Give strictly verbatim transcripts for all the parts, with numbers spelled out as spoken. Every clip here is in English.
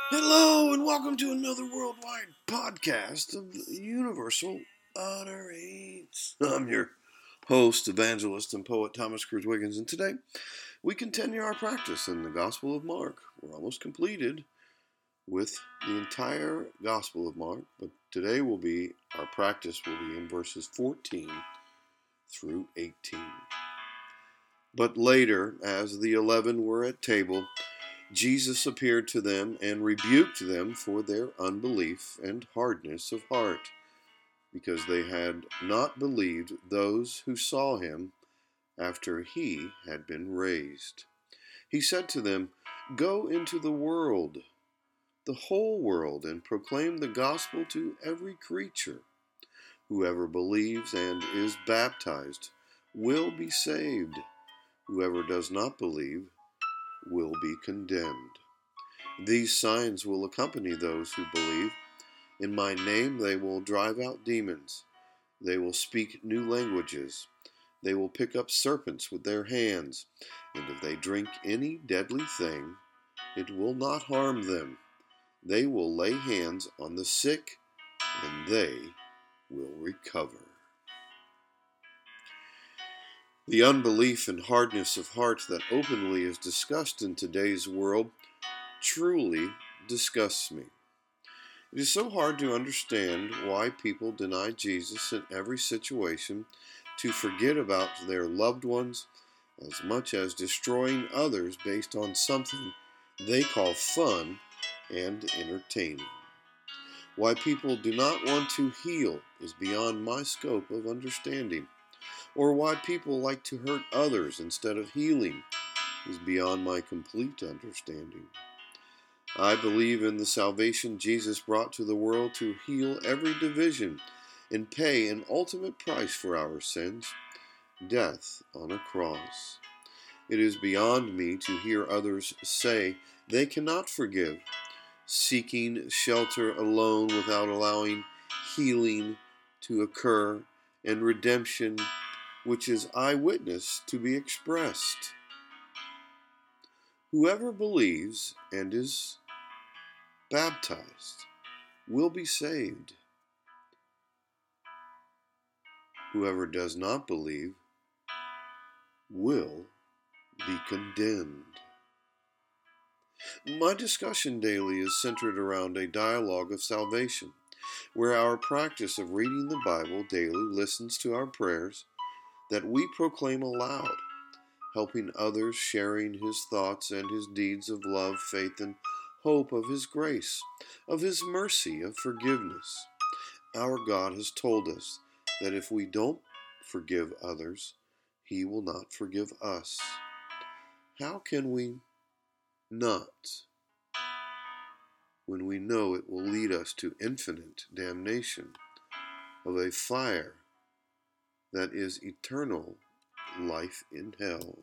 Hello and welcome to another worldwide podcast of the Universal Utterance. I'm your host, evangelist, and poet Thomas Cruz Wiggins, and today we continue our practice in the Gospel of Mark. We're almost completed with the entire Gospel of Mark, but today will be, our practice will be in verses fourteen through eighteen. But later, as the eleven were at table, Jesus appeared to them and rebuked them for their unbelief and hardness of heart, because they had not believed those who saw him after he had been raised. He said to them, "Go into the world, the whole world, and proclaim the gospel to every creature. Whoever believes and is baptized will be saved. Whoever does not believe will be condemned. These signs will accompany those who believe. In my name they will drive out demons. They will speak new languages. They will pick up serpents with their hands. And if they drink any deadly thing, it will not harm them. They will lay hands on the sick, and they will recover." The unbelief and hardness of heart that openly is discussed in today's world truly disgusts me. It is so hard to understand why people deny Jesus in every situation, to forget about their loved ones, as much as destroying others based on something they call fun and entertaining. Why people do not want to heal is beyond my scope of understanding, or why people like to hurt others instead of healing is beyond my complete understanding. I believe in the salvation Jesus brought to the world to heal every division and pay an ultimate price for our sins, death on a cross. It is beyond me to hear others say they cannot forgive, seeking shelter alone without allowing healing to occur and redemption, which is eyewitness, to be expressed. Whoever believes and is baptized will be saved. Whoever does not believe will be condemned. My discussion daily is centered around a dialogue of salvation, where our practice of reading the Bible daily listens to our prayers that we proclaim aloud, helping others, sharing his thoughts and his deeds of love, faith, and hope of his grace, of his mercy, of forgiveness. Our God has told us that if we don't forgive others, he will not forgive us. How can we not, when we know it will lead us to infinite damnation of a fire that is eternal life in hell?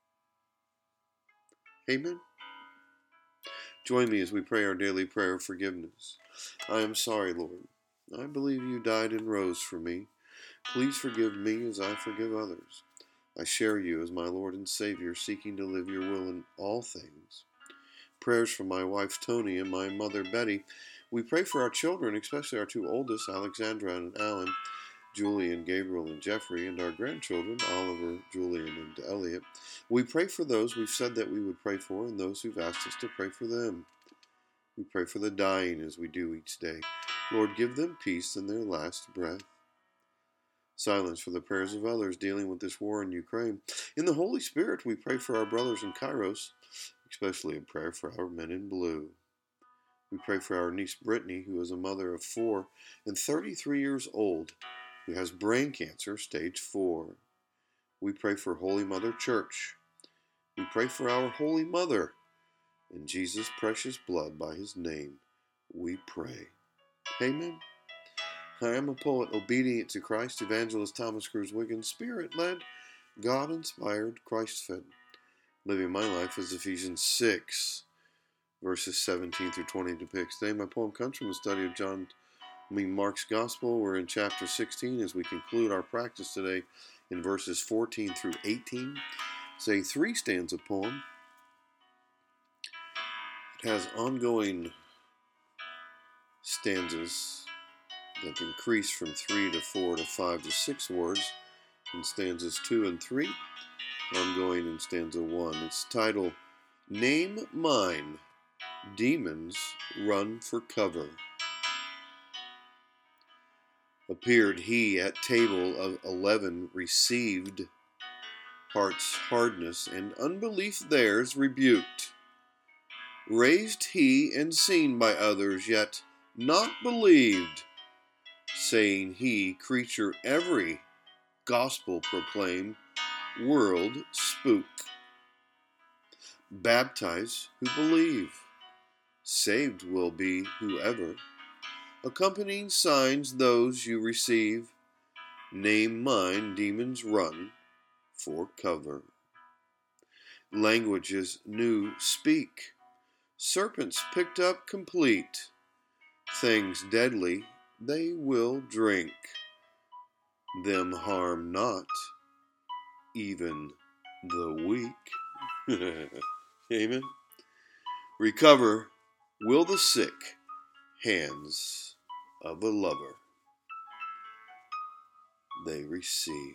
Amen. Join me as we pray our daily prayer of forgiveness. I am sorry, Lord. I believe you died and rose for me. Please forgive me as I forgive others. I share you as my Lord and Savior, seeking to live your will in all things. Prayers for my wife Tony and my mother Betty. We pray for our children, especially our two oldest, Alexandra and Alan, Julian, Gabriel, and Jeffrey, and our grandchildren, Oliver, Julian, and Elliot. We pray for those we've said that we would pray for and those who've asked us to pray for them. We pray for the dying as we do each day. Lord, give them peace in their last breath. Silence for the prayers of others dealing with this war in Ukraine. In the Holy Spirit, we pray for our brothers in Kairos, especially in prayer for our men in blue. We pray for our niece Brittany, who is a mother of four and thirty-three years old, who has brain cancer, stage four. We pray for Holy Mother Church. We pray for our Holy Mother. In Jesus' precious blood, by his name, we pray. Amen. I am a poet obedient to Christ, evangelist Thomas Cruz Wiggins, spirit-led, God-inspired, Christ-fed, living my life as Ephesians six, verses seventeen through twenty depicts. Today my poem comes from the study of John, I mean Mark's Gospel. We're in chapter sixteen as we conclude our practice today in verses fourteen through eighteen. It's a three-stanza poem. It has ongoing stanzas that increase from three to four to five to six words in stanzas two and three. I'm going in stanza one. It's titled, Name Mine, Demons Run for Cover. Appeared he at table of eleven, received heart's hardness and unbelief theirs rebuked. Raised he and seen by others, yet not believed, saying he, creature every, gospel proclaim, world spook. Baptize who believe, saved will be whoever. Accompanying signs those you receive, name mine, demons run for cover. Languages new speak, serpents picked up complete, things deadly they will drink, them harm not even the weak. Amen. Recover will the sick hands of a lover they receive.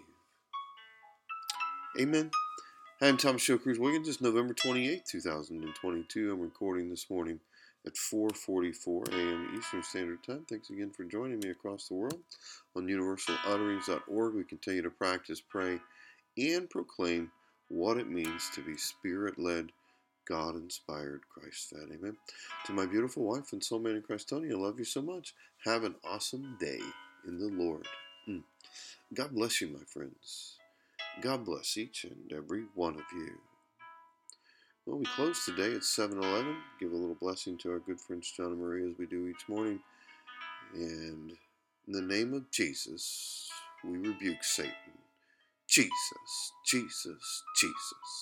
Amen. I'm Thomas Show Cruz Wiggins. It's November twenty-eighth, two thousand twenty-two. I'm recording this morning at four forty-four a.m. Eastern Standard Time. Thanks again for joining me across the world. On universal utterings dot org, we continue to practice, pray, and proclaim what it means to be Spirit-led, God-inspired, Christ-fed. Amen. To my beautiful wife and soulmate in Christ, Tony, I love you so much. Have an awesome day in the Lord. Mm. God bless you, my friends. God bless each and every one of you. Well, we close today at seven eleven. Give a little blessing to our good friends John and Marie as we do each morning. And in the name of Jesus, we rebuke Satan. Jesus, Jesus, Jesus.